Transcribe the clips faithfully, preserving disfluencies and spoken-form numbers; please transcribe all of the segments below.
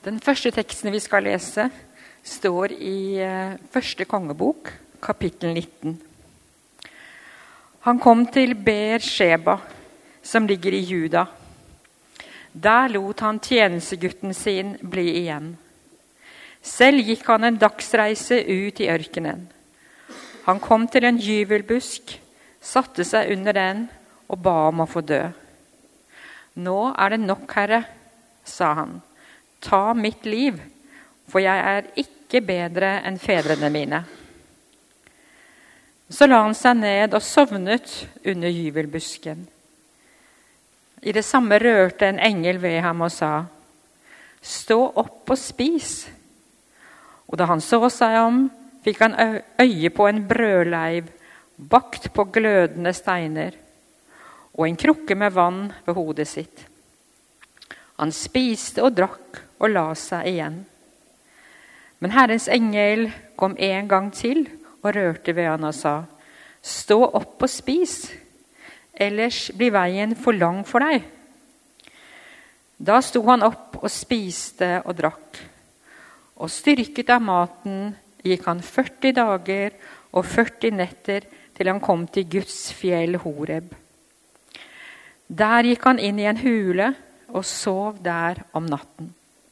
Den første teksten vi skal lese står i første kongebok, kapittel nitten. Han kom til Beer-Sheba, som ligger i Juda. Der lot han tjenestegutten sin bli igjen. Selv gikk han en dagsreise ut i ørkenen. Han kom til en gyvelbusk, satte seg under den og ba om å få dø. Nå er det nok, Herre, sa han. Ta mitt liv, for jeg er ikke bedre enn fedrene mine. Så la han seg ned og sovnet under gyvelbusken. I det samme rørte en engel ved ham og sa, stå opp og spis. Og da han så seg om, fikk han øye på en brødleiv, bakt på glødende steiner, og en krukke med vann ved hodet sitt. Han spiste og drakk og la seg igjen. Men Herrens engel kom en gang til og rørte ved han og sa, stå opp og spis, ellers blir veien for lang for deg. Da sto han opp og spiste og drakk, og styrket av maten gikk han førti dager og førti netter til han kom til Guds fjell Horeb. Der gikk han inn i en hule og sov der om natten.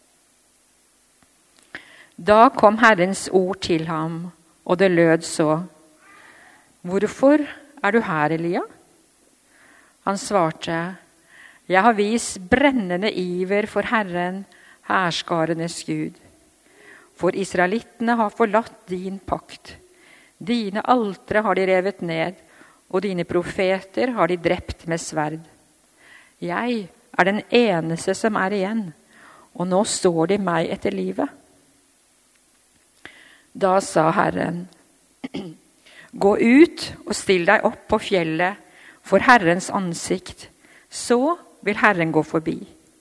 Da kom Herrens ord til ham, og det lød så, hvorfor er du her, Elia? Han svarte, jeg har vist brennende iver for Herren, herskarenes Gud. For israelittene har forlatt din pakt. Dine altre har de revet ned, og dine profeter har de drept med sverd. Jeg er den eneste som er igjen, og nå står de meg etter livet. Da sa Herren, gå ut og still deg opp på fjellet for Herrens ansikt, så vil Herren gå forbi.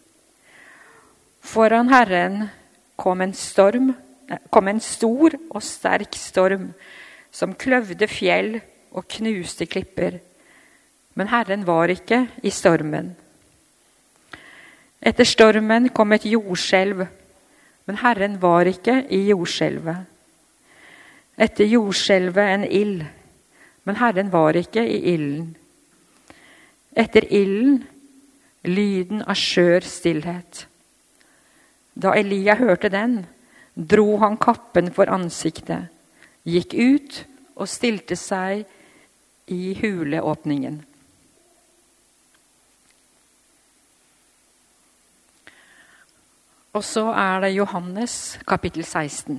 Foran Herren kom en storm, kom en stor og sterk storm, som kløvde fjell og knuste klipper. Men Herren var ikke i stormen. Etter stormen kom et jordskjelv, men Herren var ikke i jordskjelvet. Etter jordskjelvet en ild, men Herren var ikke i ilden. Etter ilden, lyden av skjør stillhet. Da Elia hørte den, dro han kappen for ansiktet, gikk ut og stilte seg i huleåpningen. Og så er det Johannes kapittel seksten.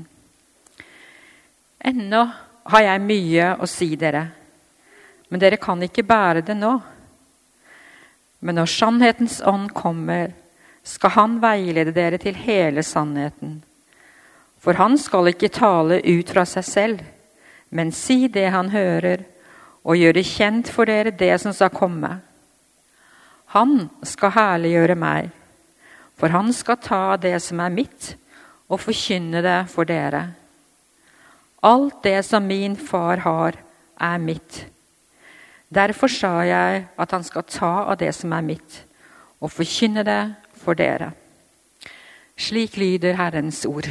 Ennå har jeg mye å si dere, men dere kan ikke bære det nå. Men når sannhetens ånd kommer, skal han veilede dere til hele sannheten. For han skal ikke tale ut fra seg selv, men si det han hører, og gjøre kjent for dere det som skal komme. Han skal herliggjøre meg, for han skal ta det som er mitt, og forkynne det for dere. Alt det som min far har, er mitt. Derfor sa jeg at han skal ta av det som er mitt, og forkynne det for dere. Slik lyder Herrens ord.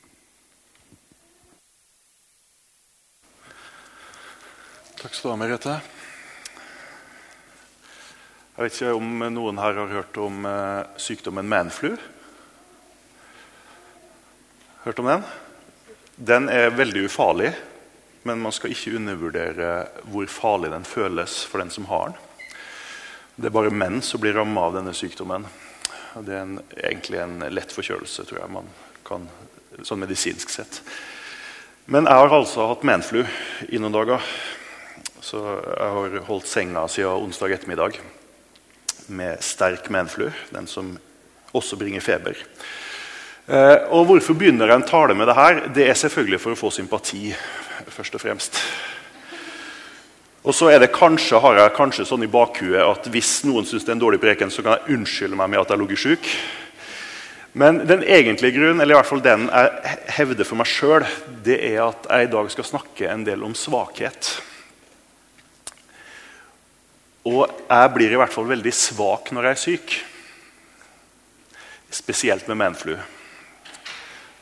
Takk skal du ha, Merete. Jeg vet ikke om noen her har hørt om sykdommen manflu. Hørt om den? Den er veldig ufarlig, men man skal ikke undervurdere hvor farlig den føles for den som har den. Det er bare menn som blir rammet av denne sykdommen. Det er en, egentlig en lett forkjølelse, tror jeg man kan, sånn medisinsk sett. Men jeg har altså hatt manflu i noen dager, så jeg har holdt senga siden onsdag ettermiddag med sterk manflu, den som også bringer feber. Uh, og hvorfor begynner jeg en tale med det her? Det er selvfølgelig for å få sympati, først og fremst. Og så er det kanskje, har jeg kanskje sånn i bakhuet at hvis noen synes det er en dårlig preken, så kan jeg unnskylde meg med at jeg lå syk. Men den egentlige grunnen, eller i hvert fall den jeg hevder for meg selv, det er at jeg i dag skal snakke en del om svakhet. Og jeg blir i hvert fall veldig svak når jeg er syk. Spesielt med manflu.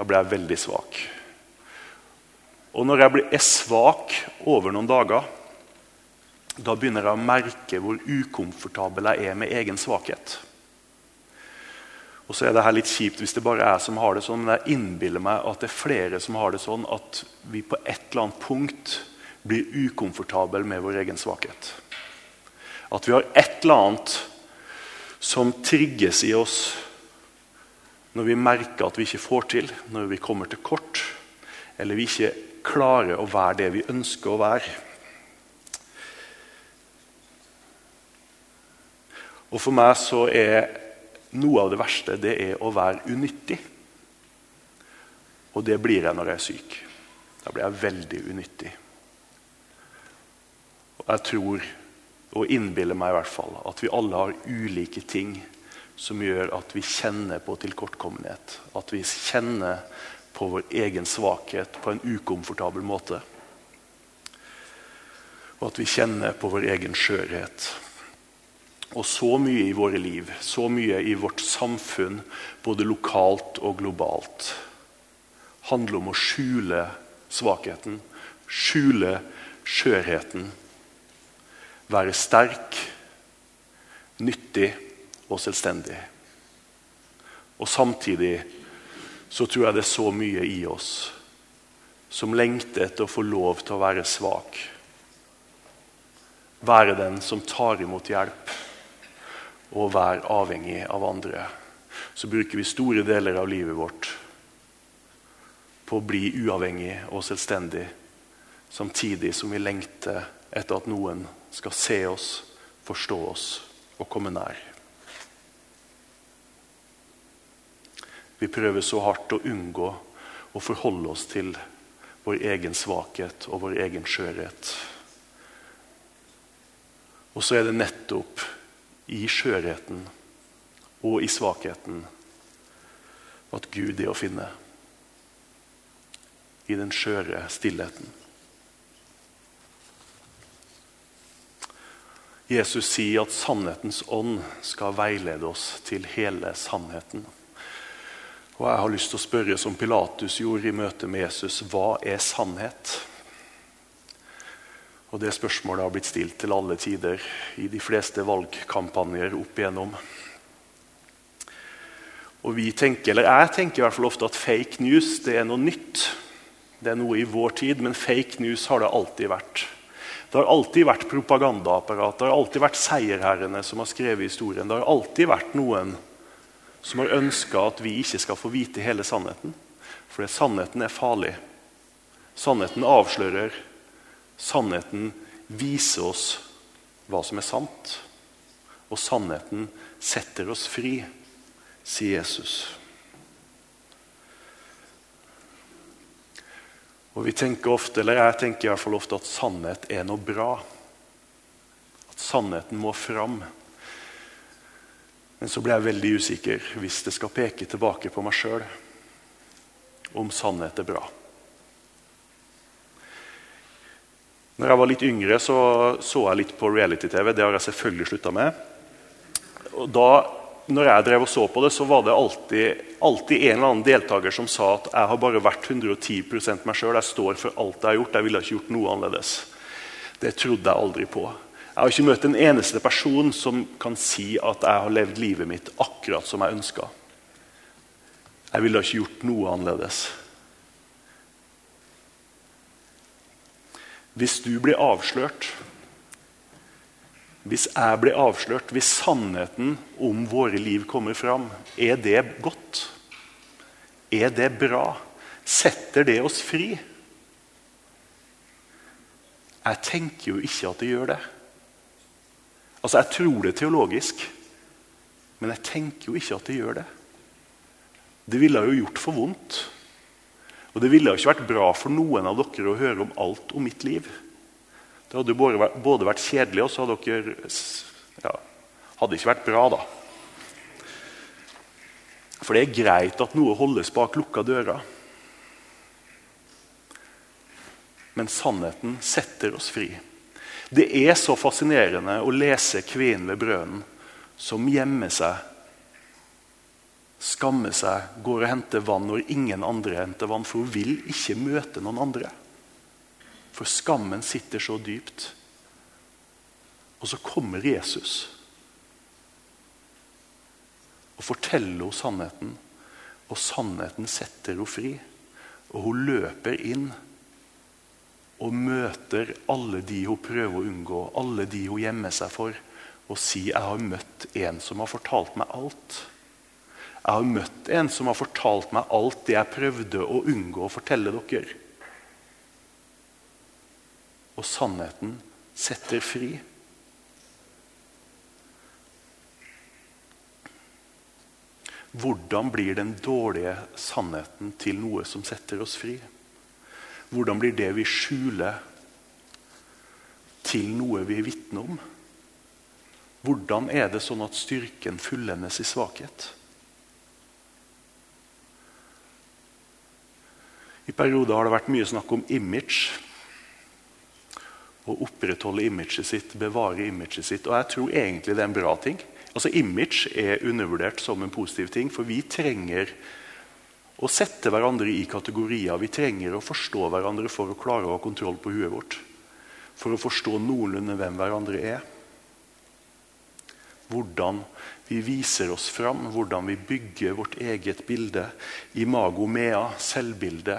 Da blir jeg veldig svak. Og når jeg blir, er svak over noen dager, da begynner jeg å merke hvor ukomfortabel jeg er med egen svakhet. Og så er det her litt kjipt hvis det bare er jeg som har det sånn, men jeg innbiller meg at det er flere som har det sånn, at vi på et eller annet punkt blir ukomfortabel med vår egen svakhet. At vi har et eller annet som trigges i oss når vi merker at vi ikke får til, når vi kommer til kort, eller vi ikke klarer å være det vi ønsker å være. Og for meg så er noe av det verste, det er å være unyttig. Og det blir jeg når jeg er syk. Da blir jeg veldig unyttig. Og jeg tror, og innbiller meg i hvert fall, at vi alle har ulike ting som gjør at vi kjenner på tilkortkommenhet. At vi kjenner på vår egen svakhet på en ukomfortabel måte. Og at vi kjenner på vår egen skjørhet. Og så mye i våre liv, så mye i vårt samfunn, både lokalt og globalt, handler om å skjule svakheten, skjule skjørheten, være sterk, nyttig og selvstendig. Og samtidig så tror jeg det er så mye i oss som lengter etter å få lov til å være svak. Være den som tar imot hjelp og være avhengig av andre. Så bruker vi store deler av livet vårt på å bli uavhengig og selvstendig, samtidig som vi lengter etter at noen skal se oss, forstå oss og komme nær. Vi prøver så hardt å unngå å forholde oss til vår egen svakhet og vår egen skjørhet. Og så er det nettopp i skjørheten og i svakheten at Gud er å finne. I den skjøre stillheten. Jesus sier at sannhetens ånd skal veilede oss til hele sannheten. Og jeg har lyst til å spørre, som Pilatus gjorde i møte med Jesus, hva er sannhet? Og det spørsmålet har blitt stilt til alle tider i de fleste valgkampanjer opp igjennom. Og vi tenker, eller jeg tenker i hvert fall ofte at fake news det er noe nytt. Det er noe i vår tid, men fake news har det alltid vært. Det har alltid vært propagandaapparat, det har alltid vært seierherrene som har skrevet historien. Det har alltid vært noen som har ønsket at vi ikke skal få vite hele sannheten. For sannheten er farlig. Sannheten avslører. Sannheten viser oss hva som er sant. Og sannheten setter oss fri, sier Jesus. Og vi tenker ofte, eller jeg tenker i hvert fall ofte, at sannhet er noe bra. At sannheten må fram. Men så blir jeg veldig usikker hvis det skal peke tilbake på meg selv, om sannhet er bra. Når jeg var litt yngre så så jeg litt på reality-tv. Det har jeg selvfølgelig sluttet med. Og da, når jeg drev og så på det, så var det alltid, alltid en eller annen deltaker som sa at jeg har bare vært hundre og ti prosent meg selv. Jeg står for alt jeg har gjort. Jeg ville ikke gjort noe annerledes. Det trodde jeg aldri på. Jeg har ikke møtt en eneste person som kan si at jeg har levd livet mitt akkurat som jeg ønsket. Jeg ville ikke gjort noe annerledes. Hvis du blir avslørt, hvis jeg blir avslørt, hvis sannheten om våre liv kommer fram, er det godt? Er det bra? Setter det oss fri? Jeg tenker jo ikke at det gjør det. Altså, jeg tror det teologisk, men jeg tenker jo ikke at det gjør det. Det ville jo gjort for vondt. Og det ville jo ikke vært bra for noen av dere å høre om alt om mitt liv. Det hadde jo både vært kjedelig, og så hadde dere, ja, hadde ikke vært bra da. For det er greit at noe holdes bak lukka døra. Men sannheten setter oss fri. Det er så fascinerende å lese kvinnen ved brønnen som gjemmer seg skammer seg, går og henter vann når ingen andre henter vann, for hun vil ikke møte noen andre. For skammen sitter så dypt. Og så kommer Jesus og forteller henne sannheten, og sannheten setter henne fri. Og hun løper inn og møter alle de hun prøver å unngå, alle de hun gjemmer seg for, og sier, jeg har møtt en som har fortalt meg alt. Jeg har møtt en som har fortalt meg alt det jeg prøvde å unngå å fortelle dere. Og sannheten setter fri. Hvordan blir den dårlige sannheten til noe som setter oss fri? Hvordan blir det vi skjuler til noe vi vitner om? Hvordan er det sånn at styrken fullendes i svakhet? I perioder har det vært mye snakk om image. Å opprettholde imaget sitt, bevare imaget sitt. Og jeg tror egentlig det er en bra ting. Altså Image er undervurdert som en positiv ting, for vi trenger å sette hverandre i kategorier. Vi trenger å forstå hverandre for å klare å ha kontroll på huet vårt. For å forstå noenlunde hvem hverandre er. Hvordan vi viser oss fram, hvordan vi bygger vårt eget bilde, imago mea, selvbilde.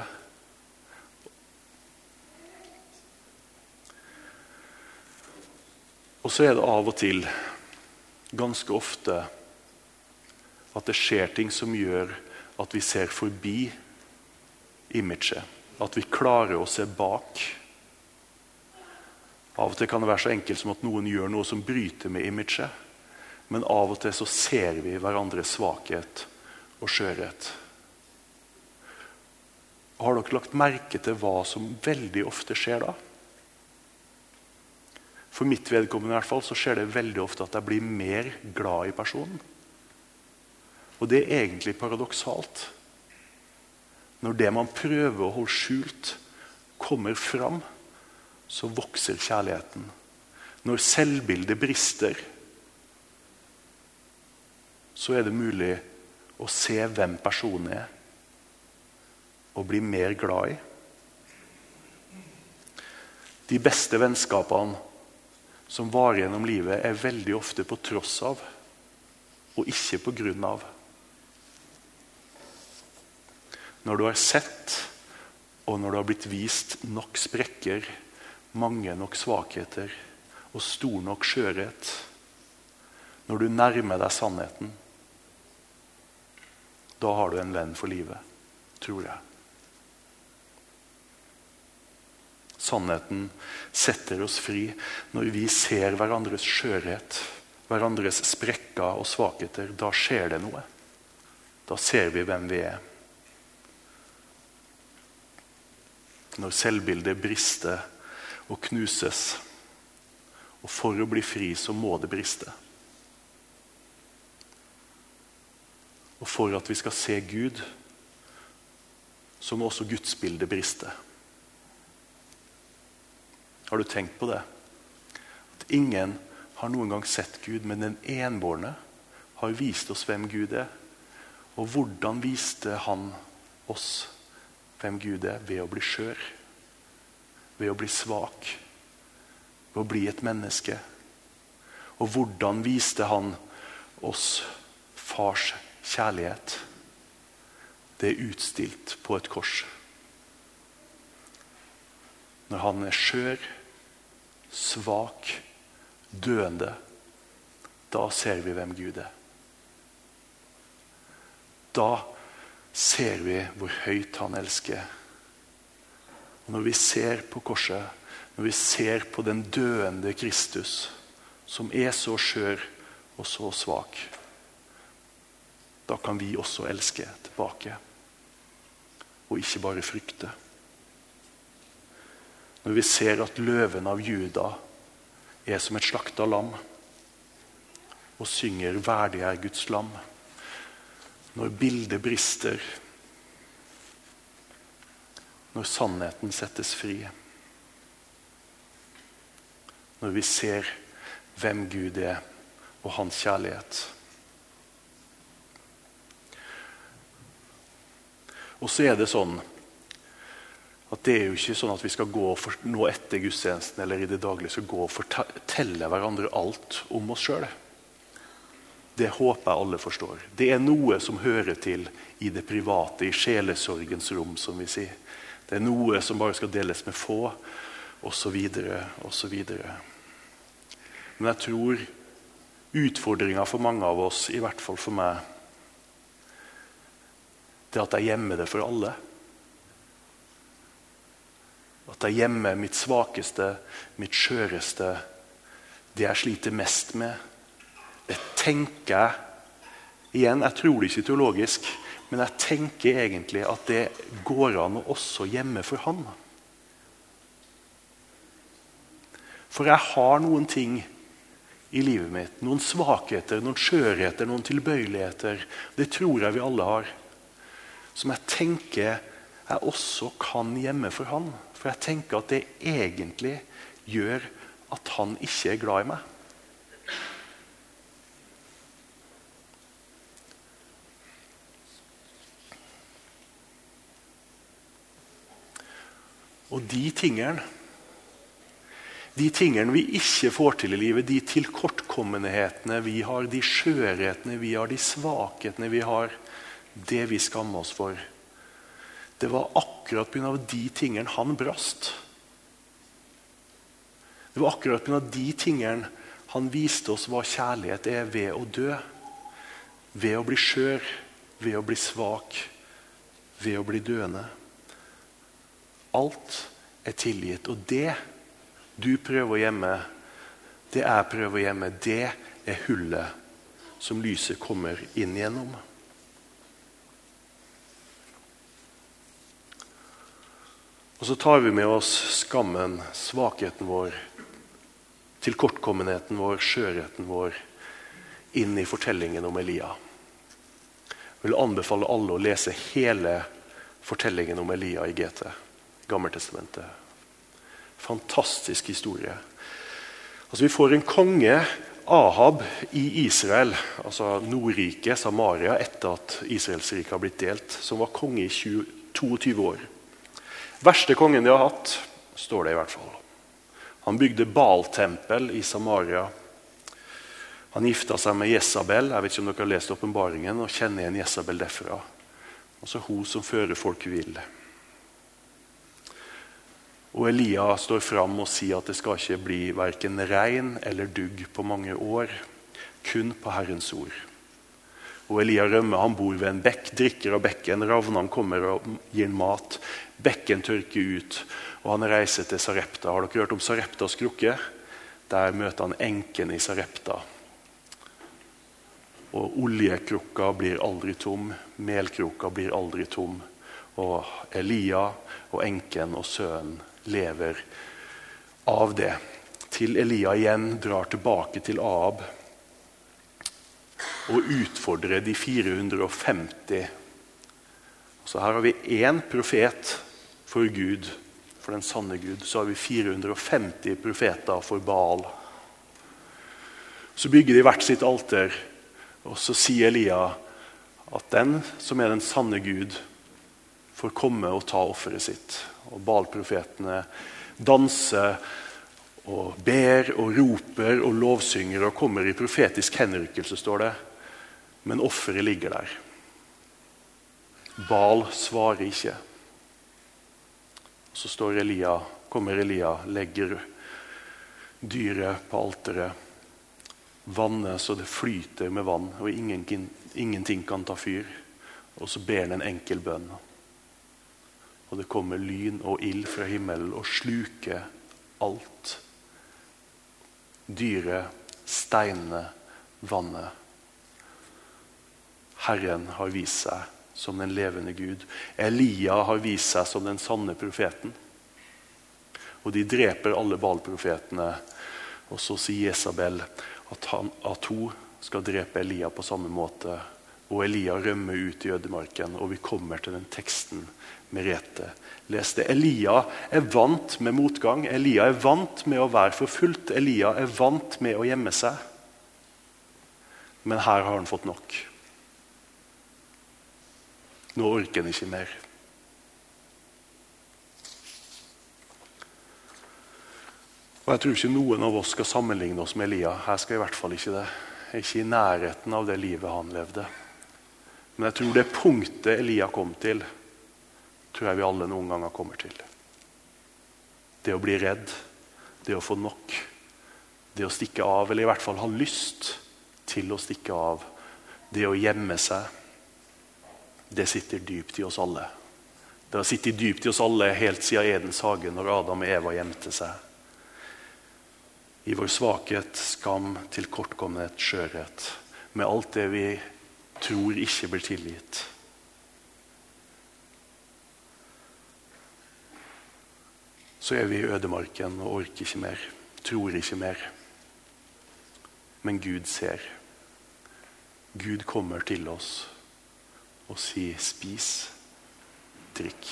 Og så er det av og til, ganske ofte, at det skjer ting som gjør at vi ser forbi imaget. At vi klarer å se bak. Av og til kan det være så enkelt som at noen gjør noe som bryter med imaget. Men av og til så ser vi hverandres svakhet og skjørhet. Har dere lagt merke til hva som veldig ofte skjer da? For mitt vedkommende i hvert fall så skjer det veldig ofte at jeg blir mer glad i personen. Og det er egentlig paradoksalt. Når det man prøver å holde skjult kommer fram, så vokser kjærligheten. Når selvbildet brister, så er det mulig å se hvem personen er og bli mer glad i. De beste vennskapene som varer gjennom livet, er veldig ofte på tross av, og ikke på grunn av. Når du har sett, og når du har blitt vist nok sprekker, mange nok svakheter, og stor nok skjørhet, når du nærmer deg sannheten, da har du en venn for livet, tror jeg. Sannheten setter oss fri når vi ser hverandres skjørhet, hverandres sprekker og svakheter. Da skjer det noe. Da ser vi hvem vi er. Når selvbildet brister og knuses, og for å bli fri så må det briste. Og for at vi skal se Gud, så må også Guds bilde briste. Har du tenkt på det? At ingen har noen gang sett Gud, men den enbårne har vist oss hvem Gud er. Og hvordan viste han oss hvem Gud er? Ved å bli skjør. Ved å bli svak. Ved å bli et menneske. Og hvordan viste han oss fars kjærlighet? Det er utstilt på et kors. Når han er skjør, svak, døende, da ser vi hvem Gud er. Da ser vi hvor høyt han elsker. Og når vi ser på korset, når vi ser på den døende Kristus, som er så skjør og så svak, da kan vi også elske tilbake, og ikke bare frykte. Når vi ser at løven av Juda er som et slaktet lam, og synger «Verdig er Guds lam». Når bildet brister, når sannheten settes fri, når vi ser hvem Gud er og hans kjærlighet. Og så er det sånn at det er jo ikke sånn at vi skal gå for, nå etter gudstjenesten eller i det daglige skal gå og fortelle hverandre alt om oss selv. Det håper jeg alle forstår. Det er noe som hører til i det private, i sjelesorgens rom, som vi sier. Det er noe som bare skal deles med få, og så videre, og så videre. Men jeg tror utfordringen for mange av oss, i hvert fall for meg, det er at jeg gjemmer det for alle. At jeg gjemmer mitt svakeste, mitt skjøreste, det jeg sliter mest med. Det tenker jeg, igjen, jeg tror det ikke teologisk, men jeg tenker egentlig at det går an å også gjemme for han. For jeg har noen ting i livet mitt, noen svakheter, noen skjørheter, noen tilbøyeligheter, det tror jeg vi alle har, som jeg tenker jeg også kan gjemme for han. For jeg tenker at det egentlig gjør at han ikke er glad i meg. Og de tingene, de tingene vi ikke får til i livet, de tilkortkommenhetene vi har, de skjørhetene vi har, de svakhetene vi har, det vi skammer oss for, det var akkurat på grunn av de tingene han brast. Det var akkurat på grunn av de tingene han viste oss hva kjærlighet er ved å dø, ved å bli skjør, ved å bli svak, ved å bli døende. Alt er tilgitt, og det du prøver å gjemme, det jeg prøver å gjemme, det er hullet som lyset kommer inn gjennom. Og så tar vi med oss skammen, svakheten vår, tilkortkommenheten vår, skjørheten vår, inn i fortellingen om Elia. Jeg vil anbefale alle å lese hele fortellingen om Elia i G T. Gammeltestamentet. Fantastisk historie. Altså, vi får en konge, Ahab, i Israel, altså Nordriket, Samaria, etter at Israelsriket har blitt delt, som var konge i tjueto år. Verste kongen de har hatt, står det i hvert fall. Han bygde Baal-tempel i Samaria. Han gifta seg med Jezabel. Jeg vet ikke om dere har lest åpenbaringen og kjenner igjen Jezabel derfra. Altså hun som fører folk vill. Og Elia står fram og sier at det skal ikke bli hverken regn eller dugg på mange år, kun på Herrens ord. Og Elia rømmer, han bor ved en bekk, drikker av bekken, ravnene kommer og gir mat, bekken tørker ut, og han reiser til Sarepta. Har dere hørt om Sareptas krukke? Der møter han enken i Sarepta. Og oljekrukka blir aldri tom, melkrukka blir aldri tom, og Elia og enken og sønnen lever av det. Til Elia igjen drar tilbake til Ahab og utfordrer de fire hundre og femti. Så her har vi én profet for Gud, for den sanne Gud. Så har vi fire hundre og femti profeter for Baal. Så bygger de hvert sitt alter, og så sier Elia at den som er den sanne Gud får komme og ta offeret sitt. Og Baal-profetene danser og ber og roper og lovsynger og kommer i profetisk henrykkelse, står det. Men offeret ligger der. Baal svarer ikke. Så står Elia, kommer Elia, legger dyret på alteret, vannet så det flyter med vann, og ingen, ingenting kan ta fyr. Og så ber han en enkel bønn. Og det kommer lyn og ild fra himmelen og sluker alt. Dyret, steinene, vannet. Herren har vist seg som den levende Gud. Elia har vist seg som den sanne profeten. Og de dreper alle Baal-profetene. Og så sier Jezabel at, han, at hun skal drepe Elia på samme måte. Og Elia rømmer ut i ødemarken, og vi kommer til den teksten Merete leste. Elia er vant med motgang. Elia er vant med å være forfulgt. Elia er vant med å gjemme seg. Men her har han fått nok. Nå orker han ikke mer. Og jeg tror ikke noen av oss skal sammenligne oss med Elia. Her skal jeg i hvert fall ikke det. Jeg er ikke i nærheten av det livet han levde. Men jeg tror det punktet Elia kom til, tror jeg vi alle noen ganger kommer til. Det å bli redd, det å få nok, det å stikke av, eller i hvert fall ha lyst til å stikke av, det å gjemme seg, det sitter dypt i oss alle. Det har sittet dypt i oss alle helt siden Edens hage, når Adam og Eva gjemte seg. I vår svakhet, skam, tilkortkommenhet, skjørhet, med alt det vi tror ikke blir tilgitt. Så er vi i ødemarken og orker ikke mer, tror ikke mer. Men Gud ser. Gud kommer til oss og sier, spis, drikk.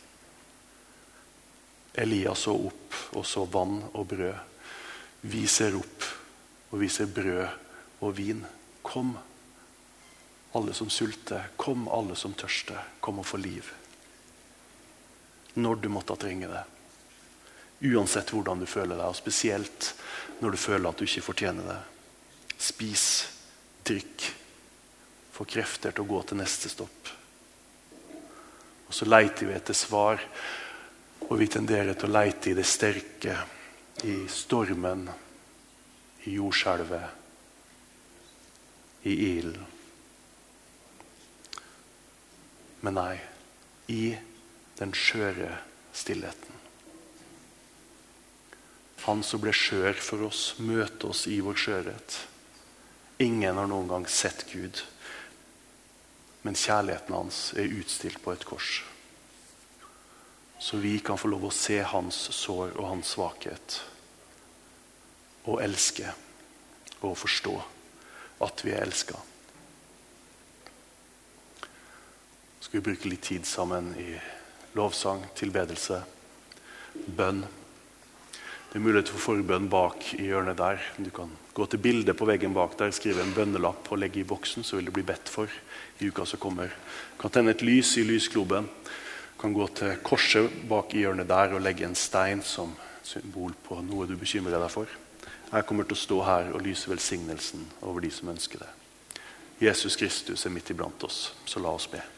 Elia så opp og så vann og brød. Vi ser opp og vi ser brød og vin. Kom, alle som sulter. Kom, alle som tørster. Kom og få liv. Når du måtte trenge det. Uansett hvordan du føler deg, og spesielt når du føler at du ikke fortjener det. Spis, drikk, få krefter til å gå til neste stopp. Og så leiter vi etter svar, og vi tenderer til å leite i det sterke, i stormen, i jordskjelvet, i ilden. Men nei, i den skjøre stillheten. Han som ble skjør for oss, møter oss i vår skjørhet. Ingen har noen gang sett Gud, men kjærligheten hans er utstilt på et kors. Så vi kan få lov å se hans sår og hans svakhet, og elske, og forstå at vi er elsket. Skal vi bruke litt tid sammen i lovsang, tilbedelse, bønn. Det er mulighet for forbønn bak i hjørnet der. Du kan gå til bildet på veggen bak der, skrive en bønnelapp og legge i boksen, så vil det bli bedt for i uka som kommer. Du kan tenne et lys i lyskloben. Du kan gå til korset bak i hjørnet der og legge en stein som symbol på noe du bekymrer deg for. Jeg kommer til å stå her og lyse velsignelsen over de som ønsker det. Jesus Kristus er midt iblant oss, så la oss be.